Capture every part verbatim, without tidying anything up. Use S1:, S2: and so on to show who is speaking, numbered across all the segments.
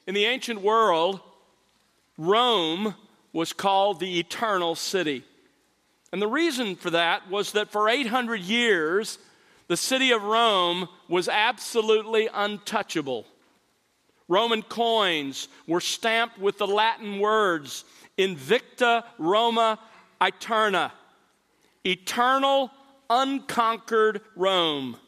S1: In the ancient world, Rome was called the Eternal City. And the reason for that was that for eight hundred years, the city of Rome was absolutely untouchable. Roman coins were stamped with the Latin words, Invicta Roma Aeterna, eternal, unconquered Rome.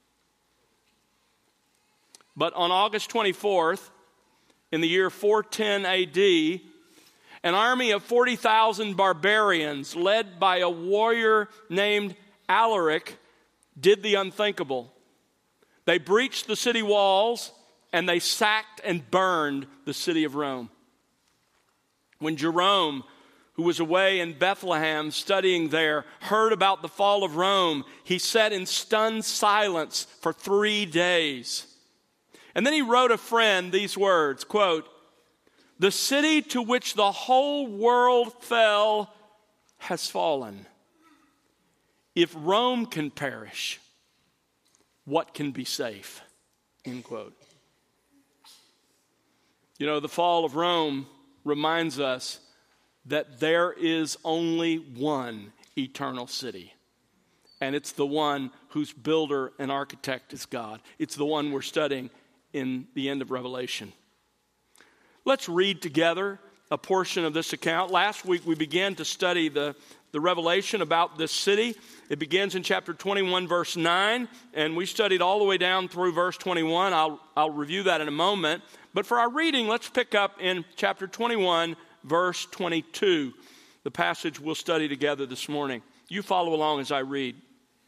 S1: But on August twenty-fourth, in the year four ten A D, an army of forty thousand barbarians, led by a warrior named Alaric, did the unthinkable. They breached the city walls and they sacked and burned the city of Rome. When Jerome, who was away in Bethlehem studying there, heard about the fall of Rome, he sat in stunned silence for three days. And then he wrote a friend these words, quote, "The city to which the whole world fell has fallen. If Rome can perish, what can be safe?" End quote. You know, the fall of Rome reminds us that there is only one eternal city. And it's the one whose builder and architect is God. It's the one we're studying in the end of Revelation. Let's read together a portion of this account. Last week we began to study the, the revelation about this city. It begins in chapter twenty-one, verse nine, and we studied all the way down through verse twenty-one. I'll, I'll review that in a moment. But for our reading, let's pick up in chapter twenty-one, verse twenty-two, the passage we'll study together this morning. You follow along as I read.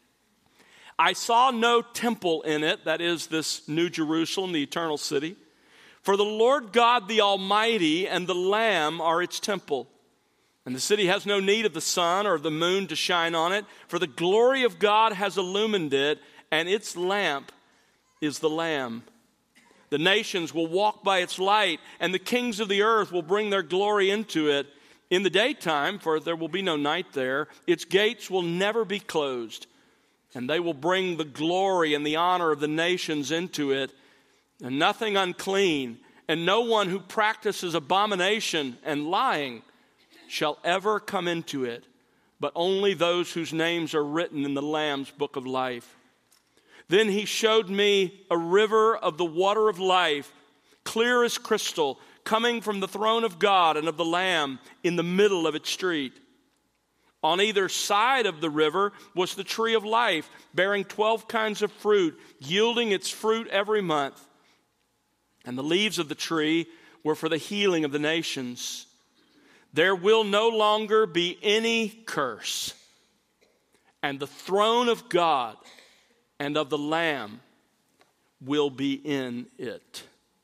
S1: "I saw no temple in it," that is this New Jerusalem, the eternal city, "for the Lord God the Almighty and the Lamb are its temple. And the city has no need of the sun or of the moon to shine on it, for the glory of God has illumined it, and its lamp is the Lamb. The nations will walk by its light, and the kings of the earth will bring their glory into it. In the daytime, for there will be no night there, its gates will never be closed. And they will bring the glory and the honor of the nations into it. And nothing unclean, and no one who practices abomination and lying shall ever come into it, but only those whose names are written in the Lamb's book of life. Then he showed me a river of the water of life, clear as crystal, coming from the throne of God and of the Lamb in the middle of its street. On either side of the river was the tree of life, bearing twelve kinds of fruit, yielding its fruit every month. And the leaves of the tree were for the healing of the nations. There will no longer be any curse, and the throne of God and of the Lamb will be in it."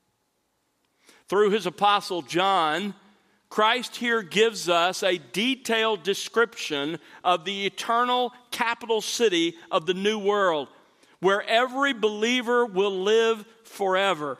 S1: Through his apostle John, Christ here gives us a detailed description of the eternal capital city of the new world, where every believer will live forever.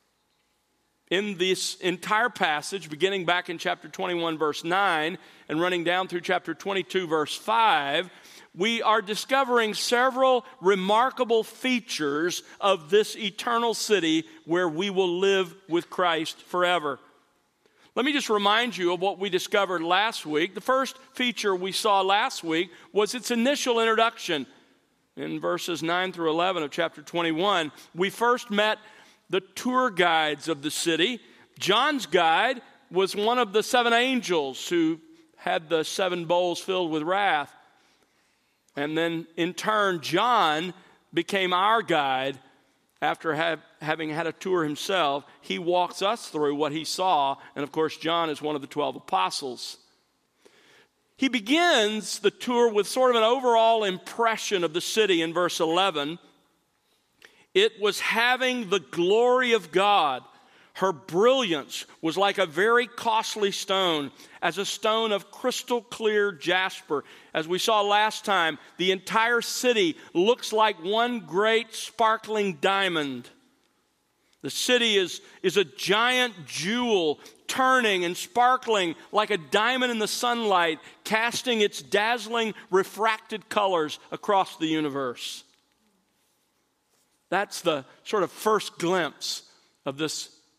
S1: In this entire passage, beginning back in chapter twenty-one, verse nine, and running down through chapter twenty-two, verse five, we are discovering several remarkable features of this eternal city where we will live with Christ forever. Let me just remind you of what we discovered last week. The first feature we saw last week was its initial introduction. In verses nine through eleven of chapter twenty-one, we first met the tour guides of the city. John's guide was one of the seven angels who had the seven bowls filled with wrath. And then in turn, John became our guide after have, having had a tour himself. He walks us through what he saw. And of course, John is one of the twelve apostles. He begins the tour with sort of an overall impression of the city in verse eleven. It was having the glory of God. Her brilliance was like a very costly stone, as a stone of crystal clear jasper. As we saw last time, the entire city looks like one great sparkling diamond. The city is, is a giant jewel, turning and sparkling like a diamond in the sunlight, casting its dazzling refracted colors across the universe. That's the sort of first glimpse of this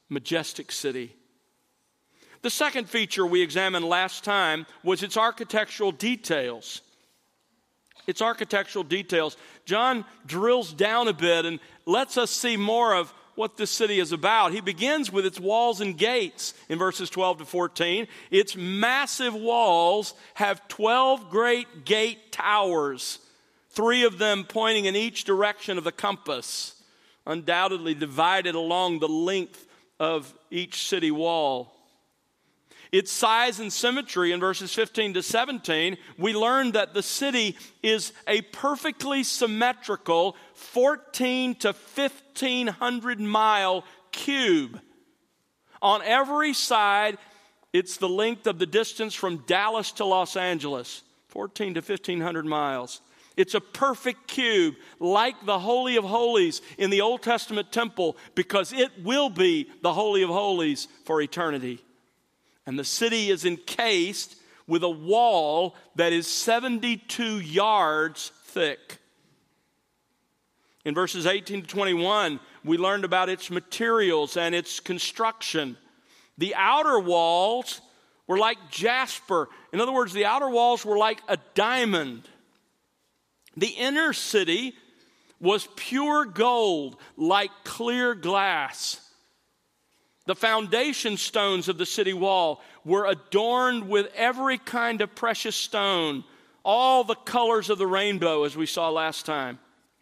S1: majestic city. The second feature we examined last time was its architectural details. Its architectural details. John drills down a bit and lets us see more of what this city is about. He begins with its walls and gates in verses twelve to fourteen. Its massive walls have twelve great gate towers, three of them pointing in each direction of the compass, undoubtedly divided along the length of each city wall. Its size and symmetry in verses fifteen to seventeen, we learn that the city is a perfectly symmetrical fourteen to fifteen hundred mile cube. On every side, it's the length of the distance from Dallas to Los Angeles, fourteen to fifteen hundred miles. It's a perfect cube, like the Holy of Holies in the Old Testament temple, because it will be the Holy of Holies for eternity. And the city is encased with a wall that is seventy-two yards thick. In verses eighteen to twenty-one, we learned about its materials and its construction. The outer walls were like jasper. In other words, the outer walls were like a diamond. The inner city was pure gold, like clear glass. The foundation stones of the city wall were adorned with every kind of precious stone, all the colors of the rainbow, as we saw last time.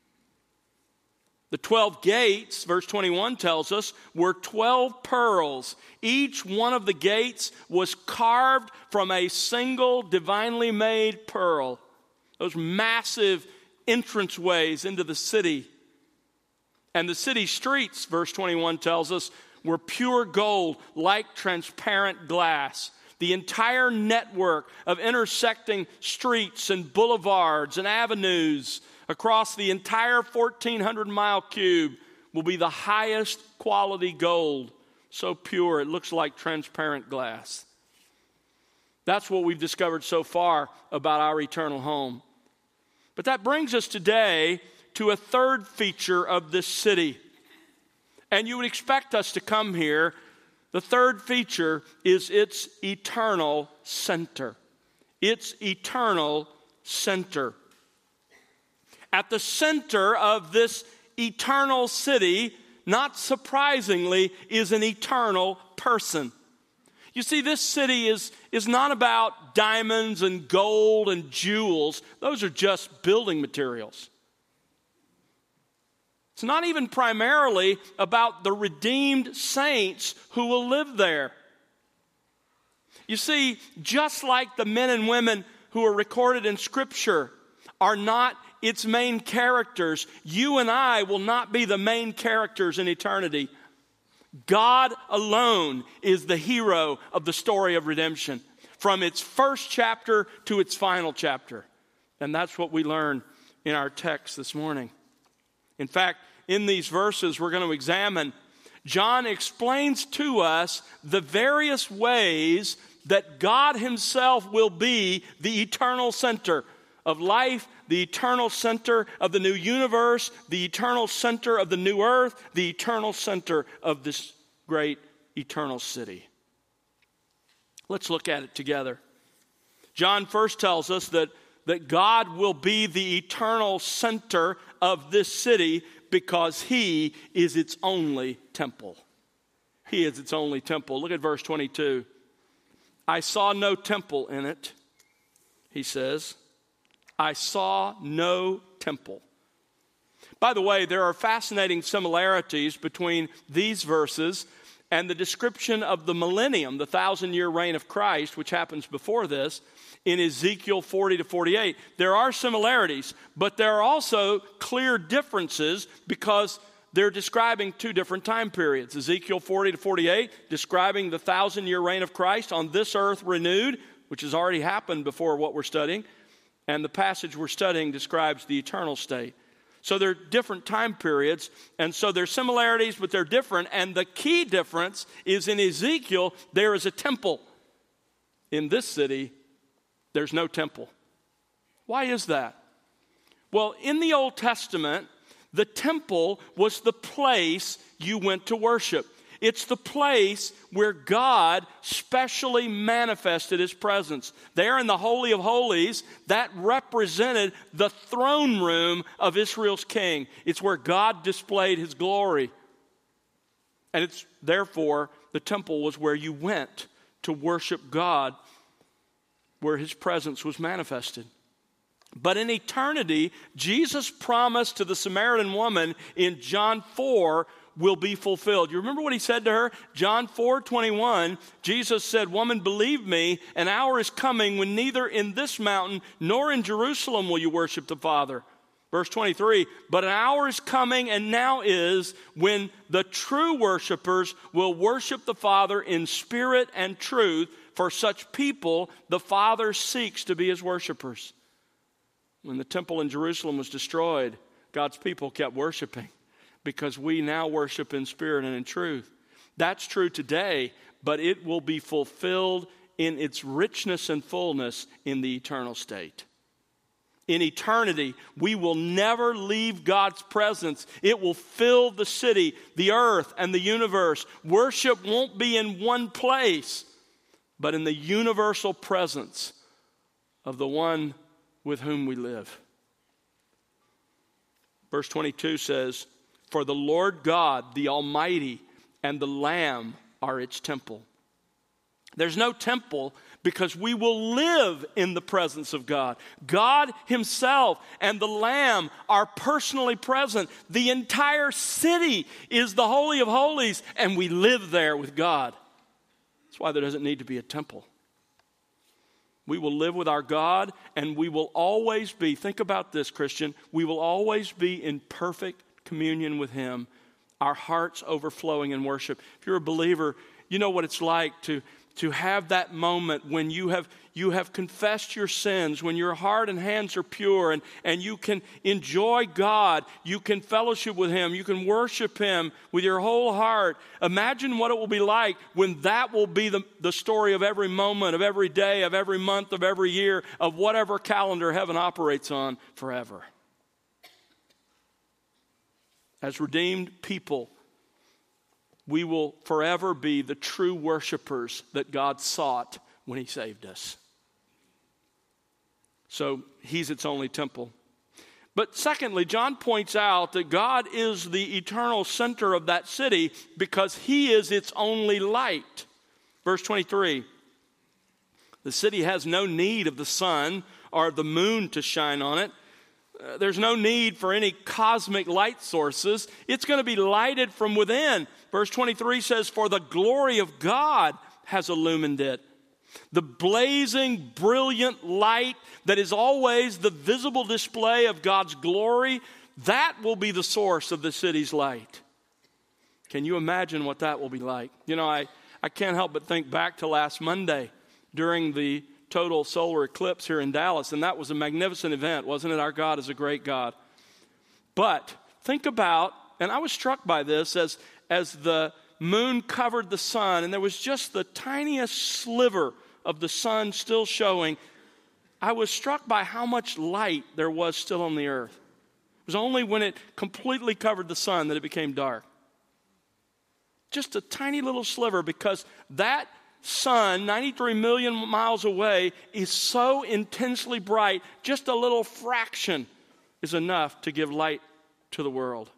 S1: The twelve gates, verse twenty-one tells us, were twelve pearls. Each one of the gates was carved from a single divinely made pearl. Those massive entranceways into the city. And the city streets, verse twenty-one tells us, were pure gold, like transparent glass. The entire network of intersecting streets and boulevards and avenues across the entire fourteen hundred mile cube will be the highest quality gold. So pure, it looks like transparent glass. That's what we've discovered so far about our eternal home. But that brings us today to a third feature of this city. And you would expect us to come here. The third feature is its eternal center. Its eternal center. At the center of this eternal city, not surprisingly, is an eternal person. You see, this city is, is not about diamonds and gold and jewels. Those are just building materials. It's not even primarily about the redeemed saints who will live there. You see, just like the men and women who are recorded in Scripture are not its main characters, you and I will not be the main characters in eternity. God alone is the hero of the story of redemption, from its first chapter to its final chapter. And that's what we learn in our text this morning. In fact, in these verses we're going to examine, John explains to us the various ways that God himself will be the eternal center of life, the eternal center of the new universe, the eternal center of the new earth, the eternal center of this great eternal city. Let's look at it together. John first tells us that, that God will be the eternal center of this city because he is its only temple. He is its only temple. Look at verse twenty-two. I saw no temple in it, he says. I saw no temple. By the way, there are fascinating similarities between these verses and the description of the millennium, the thousand-year reign of Christ, which happens before this, in Ezekiel forty to forty-eight. There are similarities, but there are also clear differences because they're describing two different time periods. Ezekiel forty to forty-eight, describing the thousand-year reign of Christ on this earth renewed, which has already happened before what we're studying. And the passage we're studying describes the eternal state. So they're different time periods, and so there's similarities, but they're different. And the key difference is in Ezekiel, there is a temple. In this city, there's no temple. Why is that? Well, in the Old Testament, the temple was the place you went to worship. It's the place where God specially manifested his presence. There in the Holy of Holies, that represented the throne room of Israel's king. It's where God displayed his glory. And it's therefore the temple was where you went to worship God, where his presence was manifested. But in eternity, Jesus' promise to the Samaritan woman in John four will be fulfilled. You remember what he said to her? John four twenty-one, Jesus said, "Woman, believe me, an hour is coming when neither in this mountain nor in Jerusalem will you worship the Father." Verse twenty-three, "But an hour is coming and now is when the true worshipers will worship the Father in spirit and truth. For such people, the Father seeks to be his worshipers." When the temple in Jerusalem was destroyed, God's people kept worshiping because we now worship in spirit and in truth. That's true today, but it will be fulfilled in its richness and fullness in the eternal state. In eternity, we will never leave God's presence. It will fill the city, the earth, and the universe. Worship won't be in one place, but in the universal presence of the one with whom we live. Verse twenty-two says, "For the Lord God, the Almighty, and the Lamb are its temple." There's no temple because we will live in the presence of God. God himself and the Lamb are personally present. The entire city is the Holy of Holies, and we live there with God. That's why there doesn't need to be a temple. We will live with our God, and we will always be, think about this, Christian, we will always be in perfect communion with him, our hearts overflowing in worship. If you're a believer, you know what it's like to, to have that moment when you have you have confessed your sins, when your heart and hands are pure, and, and you can enjoy God, you can fellowship with him, you can worship him with your whole heart. Imagine what it will be like when that will be the, the story of every moment, of every day, of every month, of every year, of whatever calendar heaven operates on forever. As redeemed people, we will forever be the true worshipers that God sought when he saved us. So he's its only temple. But secondly, John points out that God is the eternal center of that city because he is its only light. Verse twenty-three, "The city has no need of the sun or the moon to shine on it." Uh, there's no need for any cosmic light sources. It's going to be lighted from within. Verse twenty-three says, "For the glory of God has illumined it." The blazing, brilliant light that is always the visible display of God's glory, that will be the source of the city's light. Can you imagine what that will be like? You know, I, I can't help but think back to last Monday during the total solar eclipse here in Dallas, and that was a magnificent event, wasn't it? Our God is a great God. But think about, and I was struck by this as, as the moon covered the sun, and there was just the tiniest sliver of the sun still showing. I was struck by how much light there was still on the earth. It was only when it completely covered the sun that it became dark. Just a tiny little sliver, because that sun, ninety-three million miles away, is so intensely bright, just a little fraction is enough to give light to the world.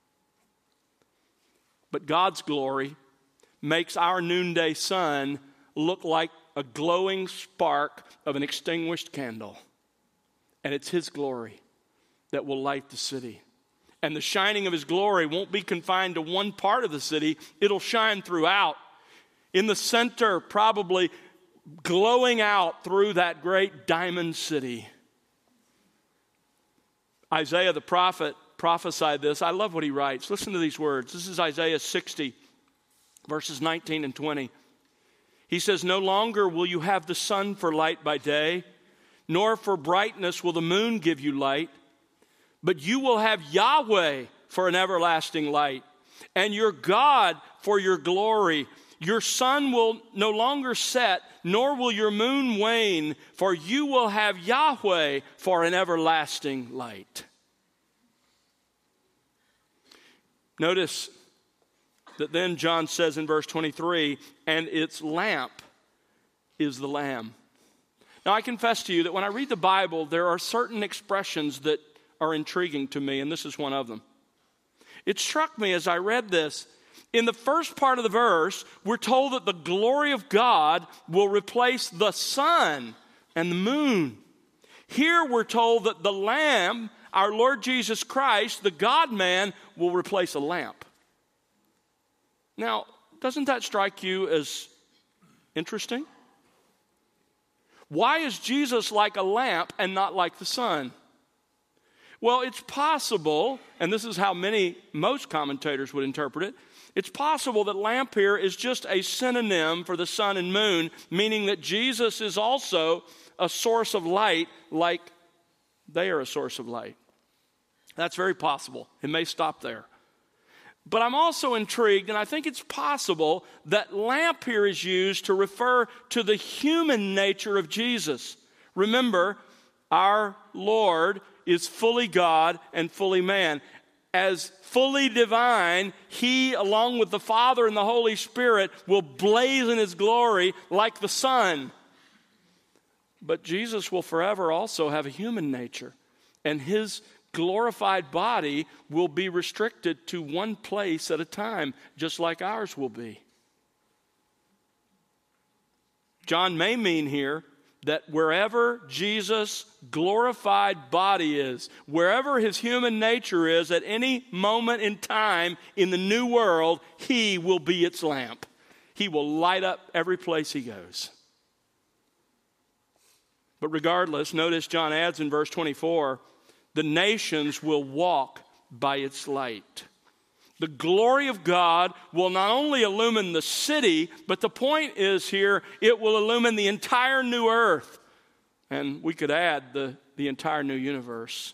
S1: But God's glory makes our noonday sun look like a glowing spark of an extinguished candle. And it's his glory that will light the city. And the shining of his glory won't be confined to one part of the city. It'll shine throughout. In the center, probably glowing out through that great diamond city. Isaiah the prophet prophesied this. I love what he writes. Listen to these words. This is Isaiah sixty, verses nineteen and twenty. He says, "No longer will you have the sun for light by day, nor for brightness will the moon give you light, but you will have Yahweh for an everlasting light, and your God for your glory. Your sun will no longer set, nor will your moon wane, for you will have Yahweh for an everlasting light." Notice that then John says in verse twenty-three, and its lamp is the Lamb. Now, I confess to you that when I read the Bible, there are certain expressions that are intriguing to me, and this is one of them. It struck me as I read this, in the first part of the verse, we're told that the glory of God will replace the sun and the moon. Here we're told that the Lamb, our Lord Jesus Christ, the God-man, will replace a lamp. Now, doesn't that strike you as interesting? Why is Jesus like a lamp and not like the sun? Well, it's possible, and this is how many, most commentators would interpret it, it's possible that lamp here is just a synonym for the sun and moon, meaning that Jesus is also a source of light like they are a source of light. That's very possible. It may stop there. But I'm also intrigued, and I think it's possible that lamp here is used to refer to the human nature of Jesus. Remember, our Lord is fully God and fully man. As fully divine, he, along with the Father and the Holy Spirit, will blaze in his glory like the sun. But Jesus will forever also have a human nature, and his glorified body will be restricted to one place at a time, just like ours will be. John may mean here that wherever Jesus' glorified body is, wherever his human nature is at any moment in time in the new world, he will be its lamp. He will light up every place he goes. But regardless, notice John adds in verse twenty-four, the nations will walk by its light. The glory of God will not only illumine the city, but the point is here, it will illumine the entire new earth. And we could add the, the entire new universe.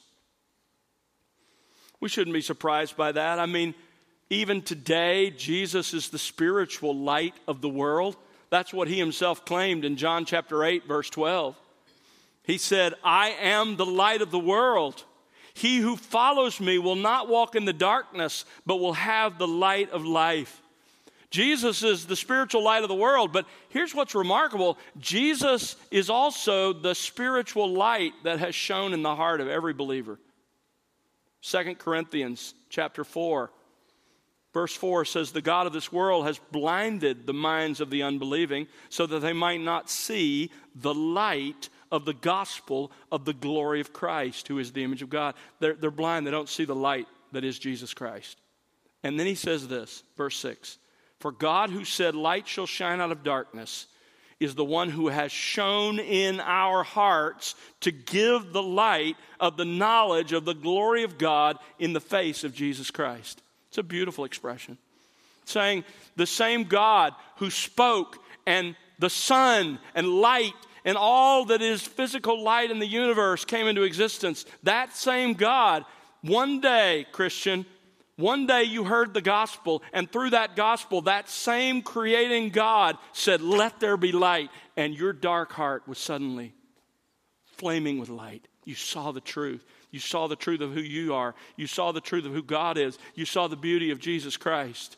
S1: We shouldn't be surprised by that. I mean, even today, Jesus is the spiritual light of the world. That's what he himself claimed in John chapter eight, verse twelve. He said, I am the light of the world. He who follows me will not walk in the darkness, but will have the light of life. Jesus is the spiritual light of the world, but here's what's remarkable. Jesus is also the spiritual light that has shone in the heart of every believer. Second Corinthians chapter four, verse four says, the God of this world has blinded the minds of the unbelieving so that they might not see the light of the gospel of the glory of Christ, who is the image of God. They're, they're blind. They don't see the light that is Jesus Christ. And then he says this, verse six, for God who said, light shall shine out of darkness, is the one who has shone in our hearts to give the light of the knowledge of the glory of God in the face of Jesus Christ. It's a beautiful expression. Saying the same God who spoke and the sun and light and all that is physical light in the universe came into existence. That same God, one day, Christian, one day you heard the gospel, and through that gospel, that same creating God said, let there be light, and your dark heart was suddenly flaming with light. You saw the truth. You saw the truth of who you are. You saw the truth of who God is. You saw the beauty of Jesus Christ.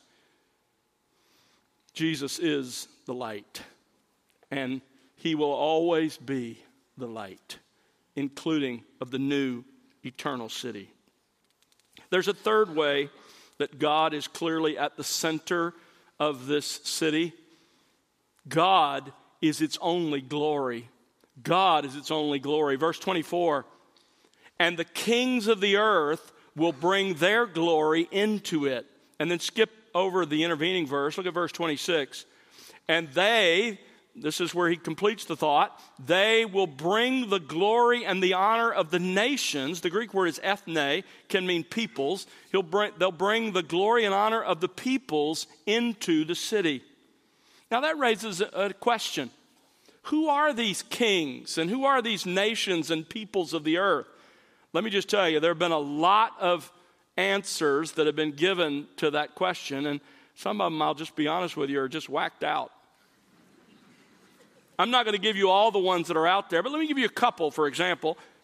S1: Jesus is the light, and he will always be the light, including of the new eternal city. There's a third way that God is clearly at the center of this city. God is its only glory. God is its only glory. Verse twenty-four, and the kings of the earth will bring their glory into it. And then skip over the intervening verse. Look at verse twenty-six. And they, this is where he completes the thought, they will bring the glory and the honor of the nations. The Greek word is ethne, can mean peoples. He'll bring, they'll bring the glory and honor of the peoples into the city. Now that raises a question. Who are these kings and who are these nations and peoples of the earth? Let me just tell you, there have been a lot of answers that have been given to that question, and some of them, I'll just be honest with you, are just whacked out. I'm not going to give you all the ones that are out there, but let me give you a couple. For example,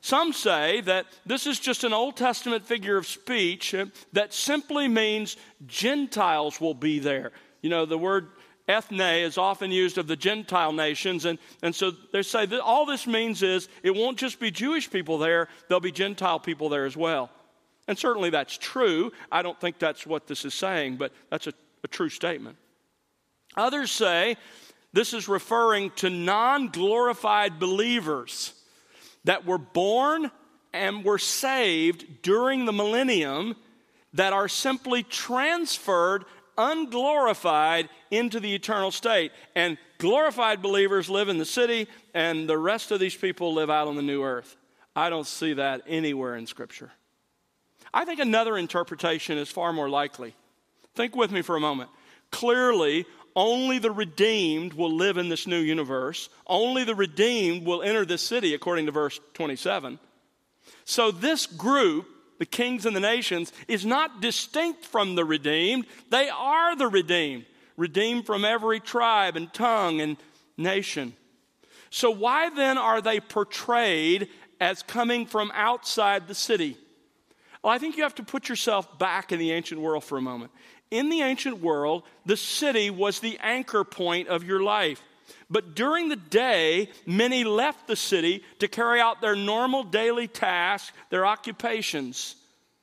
S1: Some say that this is just an Old Testament figure of speech that simply means Gentiles will be there. You know, the word ethne is often used of the Gentile nations, and, and so they say that all this means is it won't just be Jewish people there, there'll be Gentile people there as well. And certainly that's true. I don't think that's what this is saying, but that's a, a true statement. Others say this is referring to non-glorified believers that were born and were saved during the millennium that are simply transferred unglorified into the eternal state. And glorified believers live in the city, and the rest of these people live out on the new earth. I don't see that anywhere in Scripture. I think another interpretation is far more likely. Think with me for a moment. Clearly, only the redeemed will live in this new universe. Only the redeemed will enter this city, according to verse twenty-seven. So this group, the kings and the nations, is not distinct from the redeemed. They are the redeemed. Redeemed from every tribe and tongue and nation. So why then are they portrayed as coming from outside the city? Well, I think you have to put yourself back in the ancient world for a moment. In the ancient world, the city was the anchor point of your life. But during the day, many left the city to carry out their normal daily tasks, their occupations.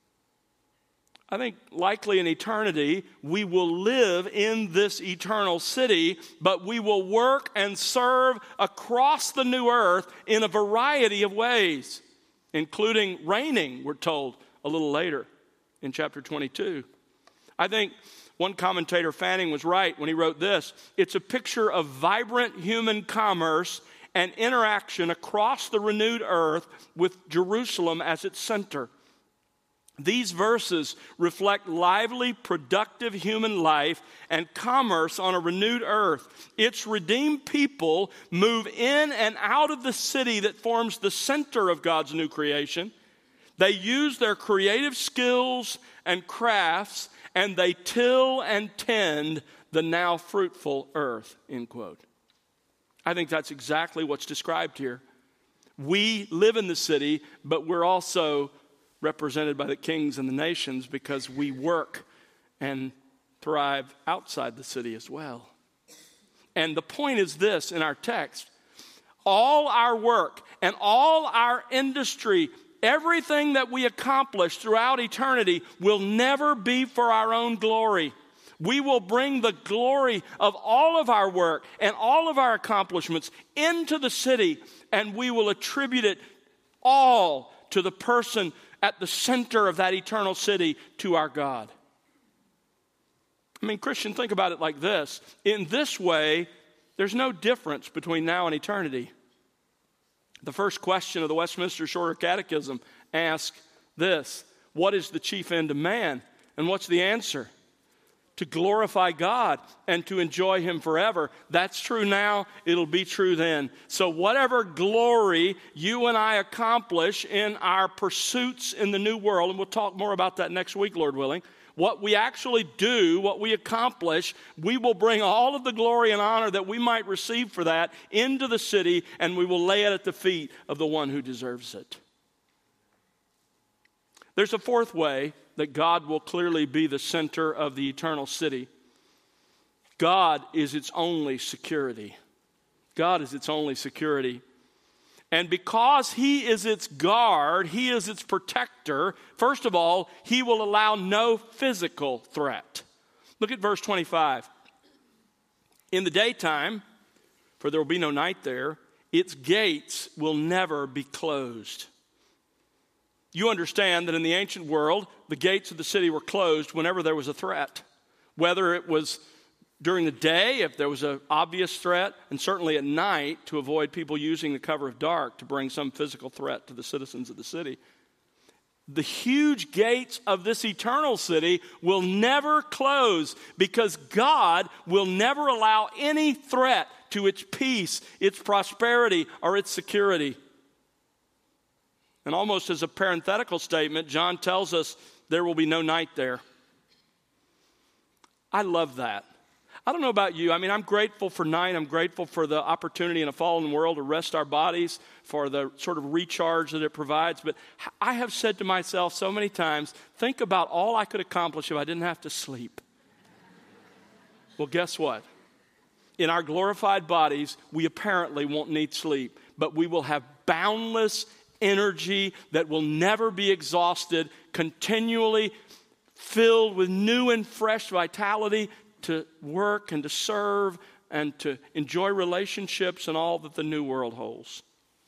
S1: I think likely in eternity, we will live in this eternal city, but we will work and serve across the new earth in a variety of ways, including reigning, we're told a little later in chapter twenty-two. I think one commentator, Fanning, was right when he wrote this. It's a picture of vibrant human commerce and interaction across the renewed earth with Jerusalem as its center. These verses reflect lively, productive human life and commerce on a renewed earth. Its redeemed people move in and out of the city that forms the center of God's new creation. They use their creative skills and crafts, and they till and tend the now fruitful earth, end quote. I think that's exactly what's described here. We live in the city, but we're also represented by the kings and the nations because we work and thrive outside the city as well. And the point is this in our text. All our work and all our industry, everything that we accomplish throughout eternity will never be for our own glory. We will bring the glory of all of our work and all of our accomplishments into the city, and we will attribute it all to the person at the center of that eternal city, to our God. I mean, Christian, think about it like this. In this way, there's no difference between now and eternity. The first question of the Westminster Shorter Catechism asks this: what is the chief end of man? And what's the answer? To glorify God and to enjoy Him forever. That's true now, it'll be true then. So whatever glory you and I accomplish in our pursuits in the new world, and we'll talk more about that next week, Lord willing, what we actually do, what we accomplish, we will bring all of the glory and honor that we might receive for that into the city, and we will lay it at the feet of the one who deserves it. There's a fourth way that God will clearly be the center of the eternal city. God is its only security. God is its only security. And because He is its guard, He is its protector, first of all, He will allow no physical threat. Look at verse twenty-five. In the daytime, for there will be no night there, its gates will never be closed. You understand that in the ancient world, the gates of the city were closed whenever there was a threat. Whether it was during the day, if there was an obvious threat, and certainly at night to avoid people using the cover of dark to bring some physical threat to the citizens of the city. The huge gates of this eternal city will never close because God will never allow any threat to its peace, its prosperity, or its security. And almost as a parenthetical statement, John tells us there will be no night there. I love that. I don't know about you. I mean, I'm grateful for night. I'm grateful for the opportunity in a fallen world to rest our bodies, for the sort of recharge that it provides. But I have said to myself so many times, think about all I could accomplish if I didn't have to sleep. Well, guess what? In our glorified bodies, we apparently won't need sleep, but we will have boundless energy that will never be exhausted, continually filled with new and fresh vitality to work and to serve and to enjoy relationships and all that the new world holds.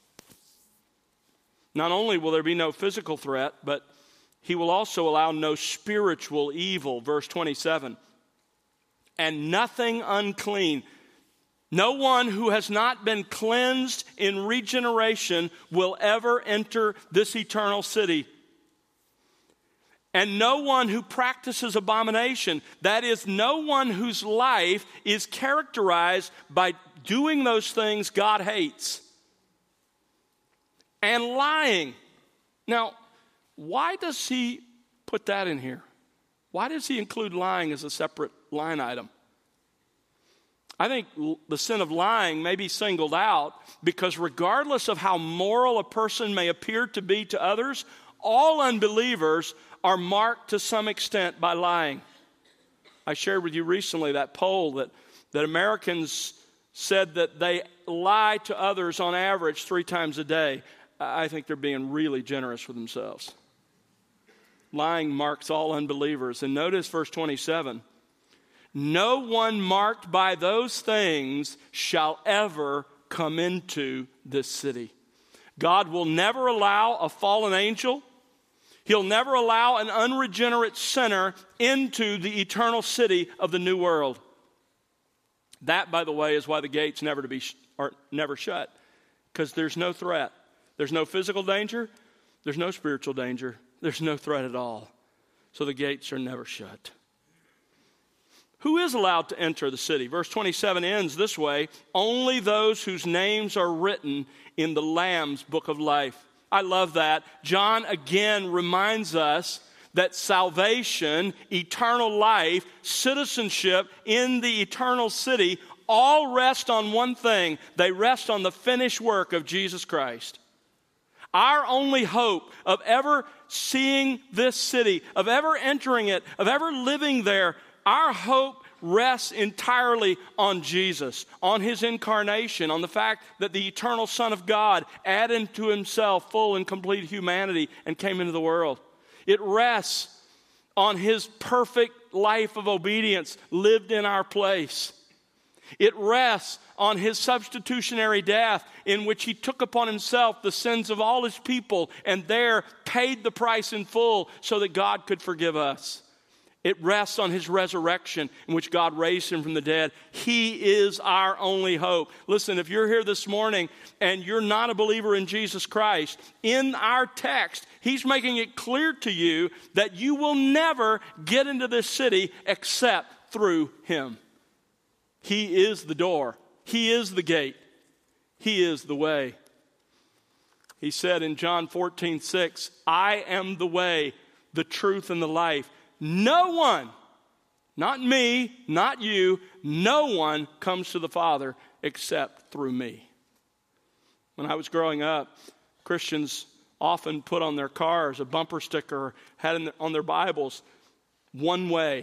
S1: Not only will there be no physical threat, but he will also allow no spiritual evil. Verse twenty-seven. And nothing unclean. No one who has not been cleansed in regeneration will ever enter this eternal city. And no one who practices abomination, that is, no one whose life is characterized by doing those things God hates. And lying. Now, why does he put that in here? Why does he include lying as a separate line item? I think the sin of lying may be singled out because regardless of how moral a person may appear to be to others, all unbelievers are marked to some extent by lying. I shared with you recently that poll that, that Americans said that they lie to others on average three times a day. I think they're being really generous with themselves. Lying marks all unbelievers. And notice verse twenty-seven. No one marked by those things shall ever come into this city. God will never allow a fallen angel. He'll never allow an unregenerate sinner into the eternal city of the new world. That, by the way, is why the gates never to be sh- are never shut, because there's no threat. There's no physical danger. There's no spiritual danger. There's no threat at all. So the gates are never shut. Who is allowed to enter the city? Verse twenty-seven ends this way: only those whose names are written in the Lamb's book of life. I love that. John again reminds us that salvation, eternal life, citizenship in the eternal city all rest on one thing. They rest on the finished work of Jesus Christ. Our only hope of ever seeing this city, of ever entering it, of ever living there, our hope rests entirely on Jesus, on his incarnation, on the fact that the eternal Son of God added to himself full and complete humanity and came into the world. It rests on his perfect life of obedience lived in our place. It rests on his substitutionary death in which he took upon himself the sins of all his people and there paid the price in full so that God could forgive us. It rests on his resurrection in which God raised him from the dead. He is our only hope. Listen, if you're here this morning and you're not a believer in Jesus Christ, in our text, he's making it clear to you that you will never get into this city except through him. He is the door. He is the gate. He is the way. He said in John fourteen six, I am the way, the truth, and the life. No one, not me, not you, no one comes to the Father except through me. When I was growing up, Christians often put on their cars a bumper sticker, or had in the, on their Bibles, one way,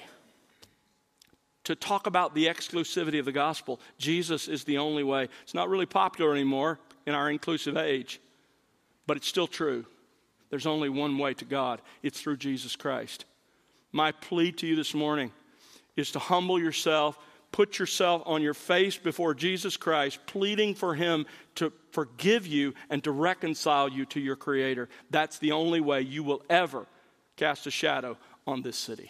S1: to talk about the exclusivity of the gospel. Jesus is the only way. It's not really popular anymore in our inclusive age, but it's still true. There's only one way to God. It's through Jesus Christ. My plea to you this morning is to humble yourself, put yourself on your face before Jesus Christ, pleading for him to forgive you and to reconcile you to your Creator. That's the only way you will ever cast a shadow on this city.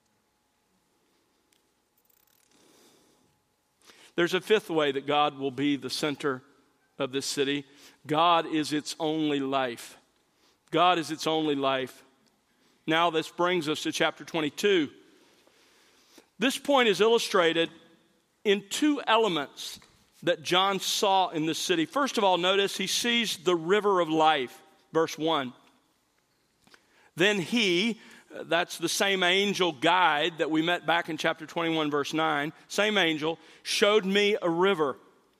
S1: There's a fifth way that God will be the center of this city. God is its only life. God is its only life. Now this brings us to chapter twenty-two. This point is illustrated in two elements that John saw in this city. First of all, notice he sees the river of life, verse one. Then he, that's the same angel guide that we met back in chapter twenty-one, verse nine. Same angel showed me a river.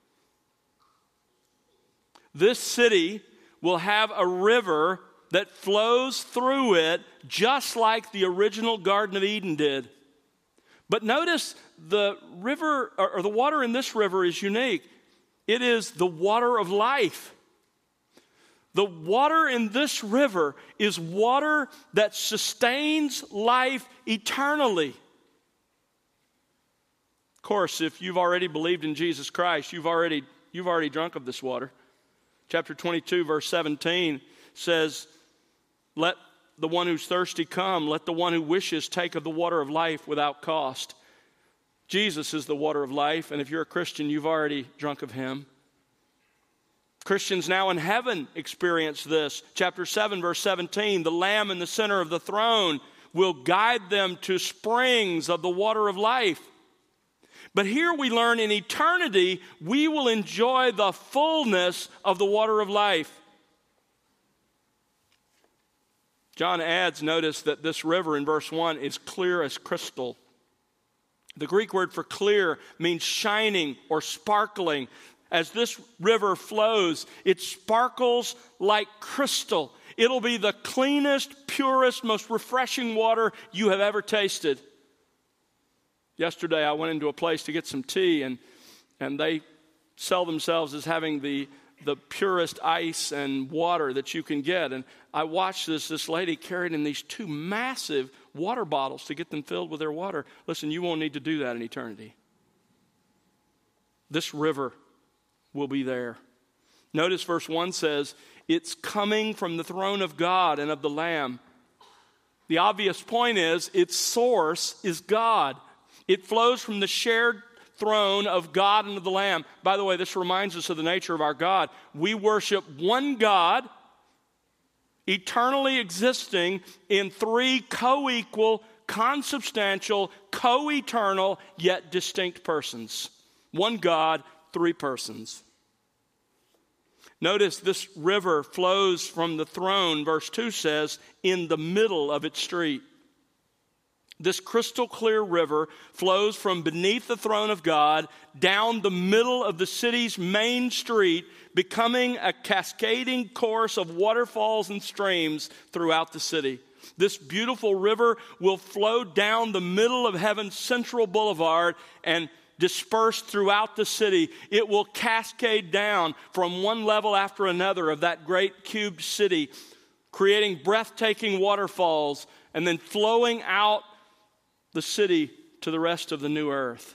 S1: This city will have a river that flows through it just like the original Garden of Eden did. But notice the river, or the water in this river is unique. It is the water of life. The water in this river is water that sustains life eternally. Of course, if you've already believed in Jesus Christ, you've already, you've already drunk of this water. Chapter twenty-two, verse seventeen says, let the one who's thirsty come. Let the one who wishes take of the water of life without cost. Jesus is the water of life, and if you're a Christian, you've already drunk of him. Christians now in heaven experience this. Chapter seven, verse seventeen, the Lamb in the center of the throne will guide them to springs of the water of life. But here we learn in eternity, we will enjoy the fullness of the water of life. John adds, notice that this river in verse one is clear as crystal. The Greek word for clear means shining or sparkling. As this river flows, it sparkles like crystal. It'll be the cleanest, purest, most refreshing water you have ever tasted. Yesterday, I went into a place to get some tea, and and they sell themselves as having the the purest ice and water that you can get. And I watched this, this lady carried in these two massive water bottles to get them filled with their water. Listen, you won't need to do that in eternity. This river will be there. Notice verse one says, it's coming from the throne of God and of the Lamb. The obvious point is, its source is God. It flows from the shared throne of God and of the Lamb. By the way, this reminds us of the nature of our God. We worship one God, eternally existing in three co-equal, consubstantial, co-eternal, yet distinct persons. One God, three persons. Notice this river flows from the throne, verse two says, in the middle of its street. This crystal clear river flows from beneath the throne of God down the middle of the city's main street, becoming a cascading course of waterfalls and streams throughout the city. This beautiful river will flow down the middle of heaven's central boulevard and disperse throughout the city. It will cascade down from one level after another of that great cubed city, creating breathtaking waterfalls and then flowing out the city to the rest of the new earth.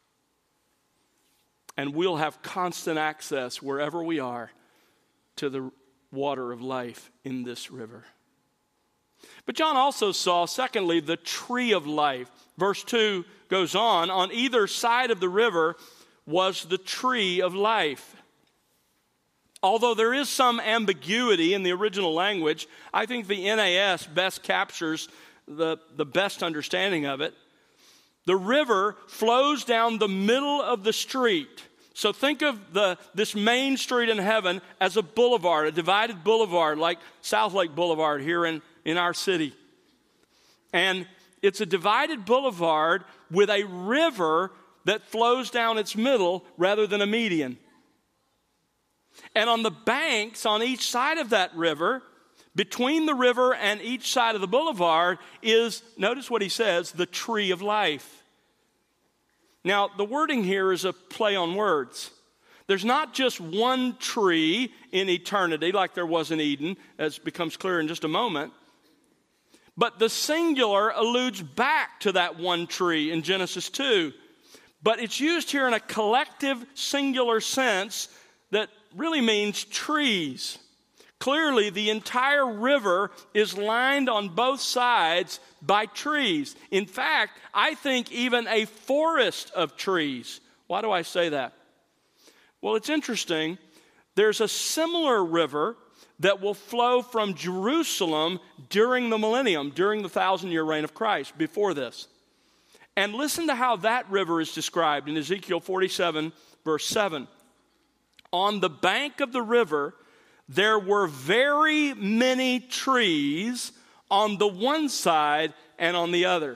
S1: And we'll have constant access wherever we are to the water of life in this river. But John also saw, secondly, the tree of life. Verse two goes on, on either side of the river was the tree of life. Although there is some ambiguity in the original language, I think the N A S best captures the, the best understanding of it. The river flows down the middle of the street. So think of the this main street in heaven as a boulevard, a divided boulevard like South Lake Boulevard here in, in our city. And it's a divided boulevard with a river that flows down its middle rather than a median. And on the banks on each side of that river, between the river and each side of the boulevard is, notice what he says, the tree of life. Now, the wording here is a play on words. There's not just one tree in eternity like there was in Eden, as becomes clear in just a moment. But the singular alludes back to that one tree in Genesis two. But it's used here in a collective singular sense that really means trees. Clearly, the entire river is lined on both sides by trees. In fact, I think even a forest of trees. Why do I say that? Well, it's interesting. There's a similar river that will flow from Jerusalem during the millennium, during the thousand-year reign of Christ, before this. And listen to how that river is described in Ezekiel forty-seven, verse seven. On the bank of the river, there were very many trees on the one side and on the other.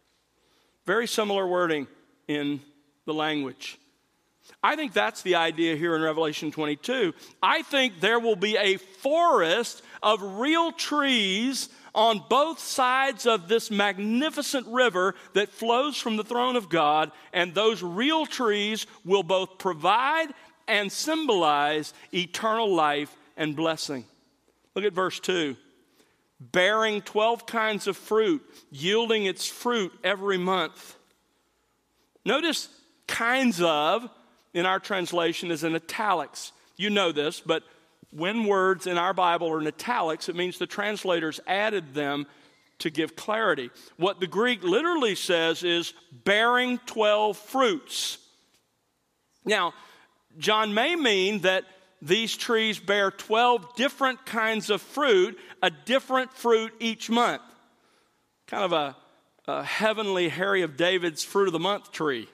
S1: Very similar wording in the language. I think that's the idea here in Revelation twenty-two. I think there will be a forest of real trees on both sides of this magnificent river that flows from the throne of God, and those real trees will both provide and symbolize eternal life and blessing. Look at verse two. Bearing twelve kinds of fruit, yielding its fruit every month. Notice kinds of in our translation is in italics. You know this, but when words in our Bible are in italics, it means the translators added them to give clarity. What the Greek literally says is bearing twelve fruits. Now, John may mean that these trees bear twelve different kinds of fruit, a different fruit each month. Kind of a, a heavenly Harry of David's fruit of the month tree.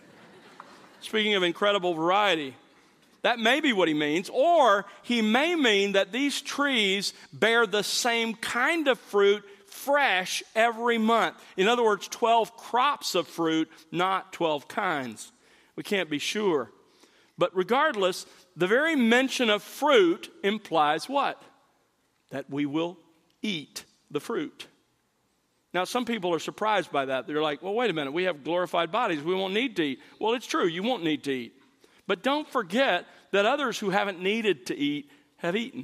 S1: Speaking of incredible variety, that may be what he means. Or he may mean that these trees bear the same kind of fruit fresh every month. In other words, twelve crops of fruit, not twelve kinds. We can't be sure. But regardless, the very mention of fruit implies what? That we will eat the fruit. Now, some people are surprised by that. They're like, well, wait a minute. We have glorified bodies. We won't need to eat. Well, it's true. You won't need to eat. But don't forget that others who haven't needed to eat have eaten.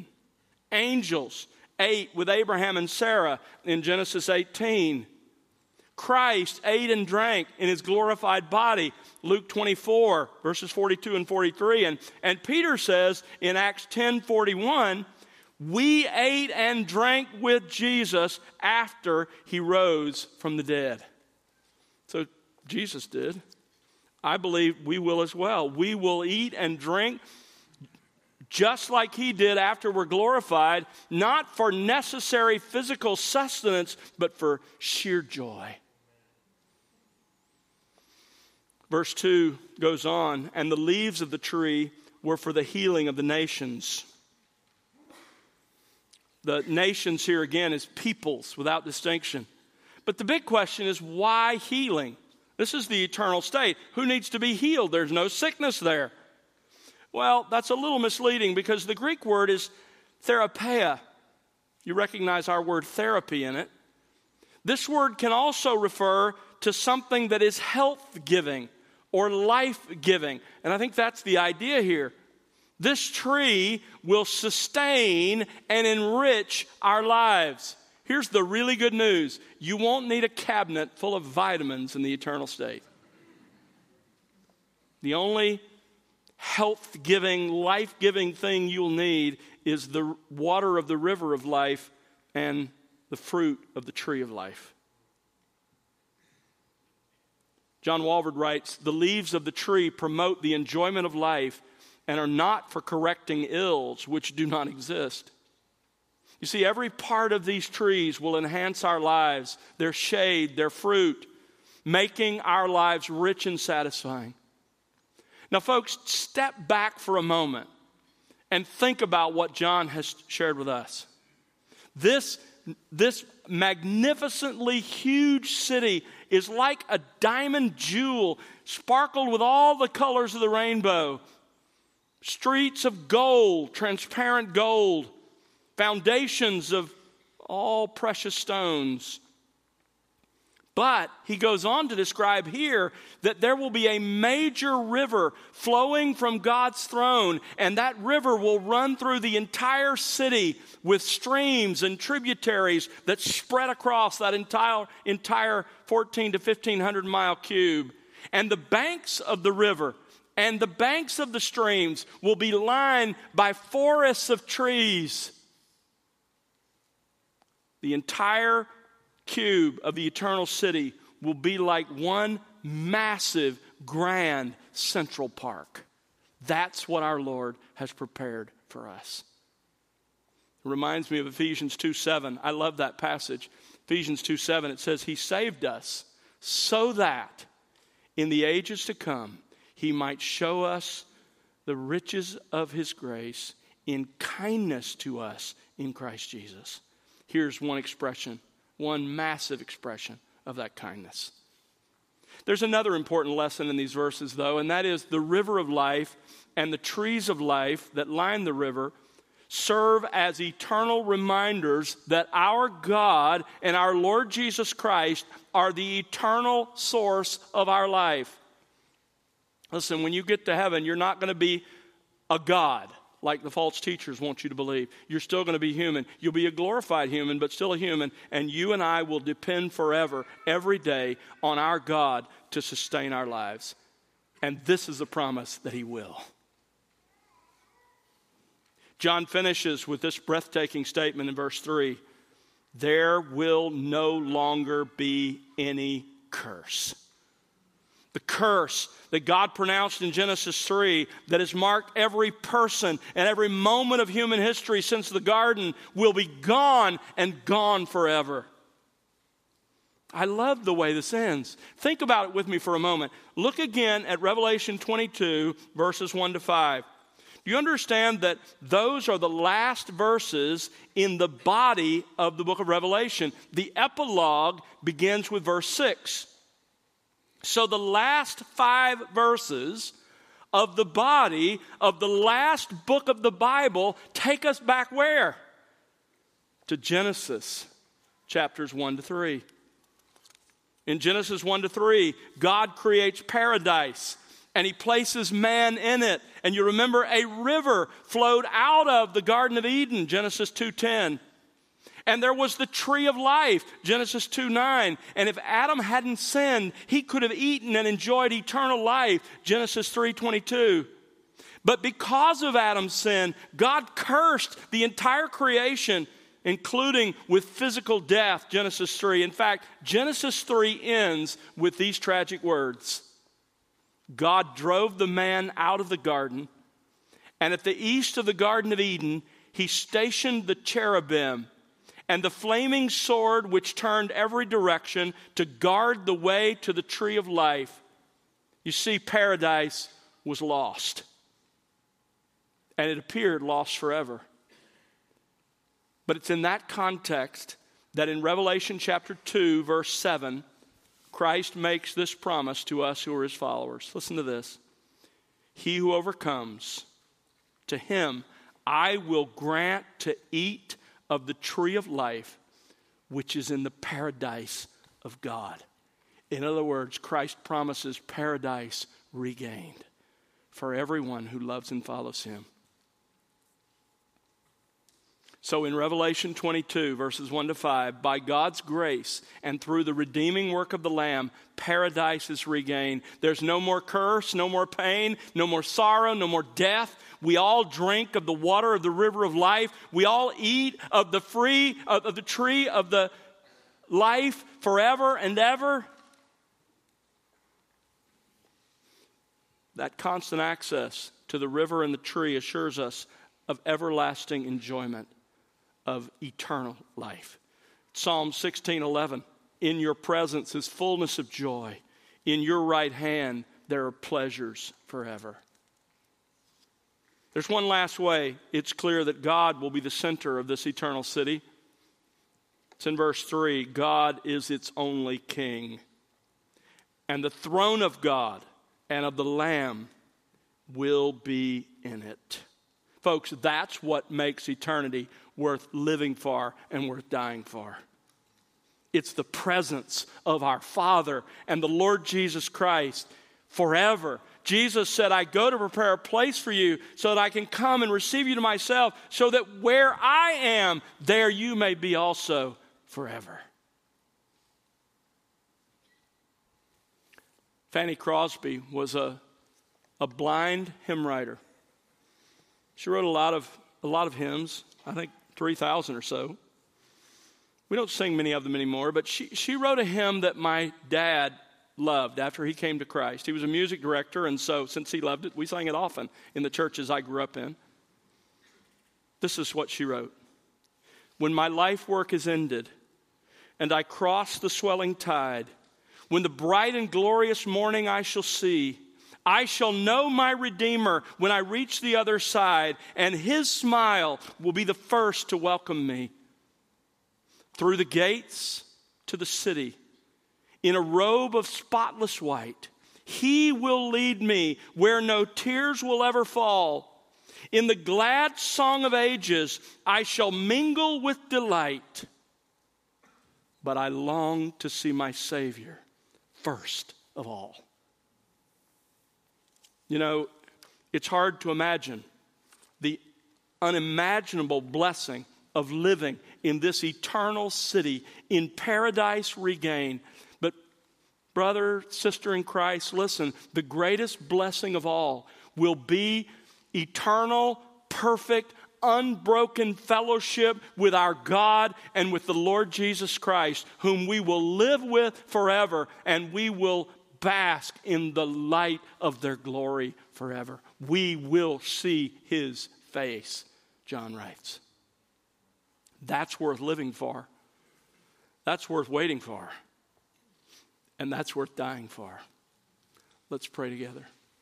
S1: Angels ate with Abraham and Sarah in Genesis eighteen. Christ ate and drank in his glorified body, Luke twenty-four, verses forty-two and forty-three. And, and Peter says in Acts ten forty-one, we ate and drank with Jesus after he rose from the dead. So Jesus did. I believe we will as well. We will eat and drink just like he did after we're glorified, not for necessary physical sustenance, but for sheer joy. Verse two goes on, and the leaves of the tree were for the healing of the nations. The nations here again is peoples without distinction. But the big question is, why healing? This is the eternal state. Who needs to be healed? There's no sickness there. Well, that's a little misleading because the Greek word is therapeia. You recognize our word therapy in it. This word can also refer to something that is health-giving or life-giving. And I think that's the idea here. This tree will sustain and enrich our lives. Here's the really good news. You won't need a cabinet full of vitamins in the eternal state. The only health-giving, life-giving thing you'll need is the water of the river of life and the fruit of the tree of life. John Walvoord writes, the leaves of the tree promote the enjoyment of life and are not for correcting ills which do not exist. You see, every part of these trees will enhance our lives, their shade, their fruit, making our lives rich and satisfying. Now, folks, step back for a moment and think about what John has shared with us. This, this magnificently huge city is like a diamond jewel sparkled with all the colors of the rainbow. Streets of gold, transparent gold, foundations of all precious stones. But he goes on to describe here that there will be a major river flowing from God's throne, and that river will run through the entire city with streams and tributaries that spread across that entire, entire fourteen to fifteen hundred mile cube. And the banks of the river and the banks of the streams will be lined by forests of trees. The entire cube of the eternal city will be like one massive, grand central park. That's what our Lord has prepared for us. It reminds me of Ephesians two seven. I love that passage. Ephesians two seven, it says, He saved us so that in the ages to come, He might show us the riches of His grace in kindness to us in Christ Jesus. Here's one expression, one massive expression of that kindness. There's another important lesson in these verses, though, and that is the river of life and the trees of life that line the river serve as eternal reminders that our God and our Lord Jesus Christ are the eternal source of our life. Listen, when you get to heaven, you're not going to be a God like the false teachers want you to believe. You're still going to be human. You'll be a glorified human, but still a human. And you and I will depend forever, every day, on our God to sustain our lives. And this is a promise that he will. John finishes with this breathtaking statement in verse three. There will no longer be any curse. The curse that God pronounced in Genesis three that has marked every person and every moment of human history since the garden will be gone and gone forever. I love the way this ends. Think about it with me for a moment. Look again at Revelation twenty-two, verses one to five. Do you understand that those are the last verses in the body of the book of Revelation? The epilogue begins with verse six. So the last five verses of the body of the last book of the Bible take us back where? To Genesis chapters one to three. In Genesis one to three, God creates paradise and he places man in it. And you remember a river flowed out of the Garden of Eden, Genesis two ten. And there was the tree of life, Genesis two nine. And if Adam hadn't sinned, he could have eaten and enjoyed eternal life, Genesis three twenty-two. But because of Adam's sin, God cursed the entire creation, including with physical death, Genesis three. In fact, Genesis three ends with these tragic words. God drove the man out of the garden, and at the east of the Garden of Eden, he stationed the cherubim and the flaming sword which turned every direction to guard the way to the tree of life. You see, paradise was lost, and it appeared lost forever. But it's in that context that in Revelation chapter two, verse seven, Christ makes this promise to us who are his followers. Listen to this. He who overcomes, to him I will grant to eat of the tree of life, which is in the paradise of God. In other words, Christ promises paradise regained for everyone who loves and follows him. So in Revelation twenty-two, verses one to five, by God's grace and through the redeeming work of the Lamb, paradise is regained. There's no more curse, no more pain, no more sorrow, no more death. We all drink of the water of the river of life. We all eat of the free of, of the tree of the life forever and ever. That constant access to the river and the tree assures us of everlasting enjoyment of eternal life. Psalm sixteen eleven, in your presence is fullness of joy. In your right hand there are pleasures forever. There's one last way it's clear that God will be the center of this eternal city. It's in verse three. God is its only king. And the throne of God and of the Lamb will be in it. Folks, that's what makes eternity worth living for and worth dying for. It's the presence of our Father and the Lord Jesus Christ forever. Jesus said, I go to prepare a place for you so that I can come and receive you to myself, so that where I am, there you may be also forever. Fanny Crosby was a, a blind hymn writer. She wrote a lot of a lot of hymns, I think three thousand or so. We don't sing many of them anymore, but she, she wrote a hymn that my dad loved after he came to Christ. He was a music director, and so since he loved it, we sang it often in the churches I grew up in. This is what she wrote. When my life work is ended, and I cross the swelling tide, when the bright and glorious morning I shall see, I shall know my Redeemer when I reach the other side, and his smile will be the first to welcome me. through the gates to the city, in a robe of spotless white. He will lead me where no tears will ever fall. In the glad song of ages, I shall mingle with delight. But I long to see my Savior first of all. You know, it's hard to imagine the unimaginable blessing of living in this eternal city, in paradise regained. But brother, sister in Christ, listen, the greatest blessing of all will be eternal, perfect, unbroken fellowship with our God and with the Lord Jesus Christ, whom we will live with forever, and we will bask in the light of their glory forever. We will see his face, John writes. That's worth living for. That's worth waiting for. And that's worth dying for. Let's pray together.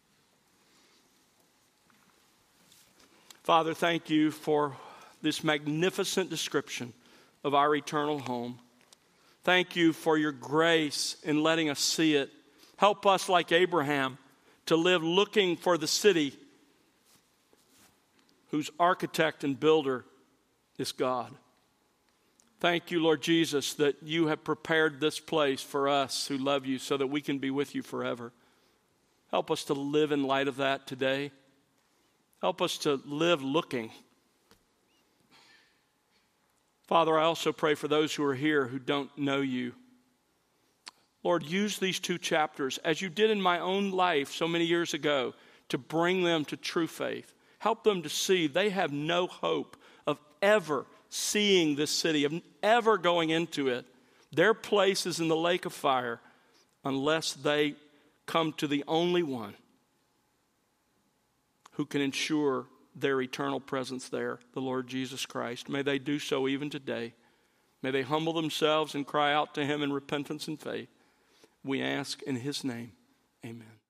S1: Father, thank you for this magnificent description of our eternal home. Thank you for your grace in letting us see it. Help us, like Abraham, to live looking for the city whose architect and builder is God. Thank you, Lord Jesus, that you have prepared this place for us who love you so that we can be with you forever. Help us to live in light of that today. Help us to live looking. Father, I also pray for those who are here who don't know you. Lord, use these two chapters, as you did in my own life so many years ago, to bring them to true faith. Help them to see they have no hope of ever seeing this city, of ever going into it. Their place is in the lake of fire unless they come to the only one who can ensure their eternal presence there, the Lord Jesus Christ. May they do so even today. May they humble themselves and cry out to him in repentance and faith. We ask in his name, amen.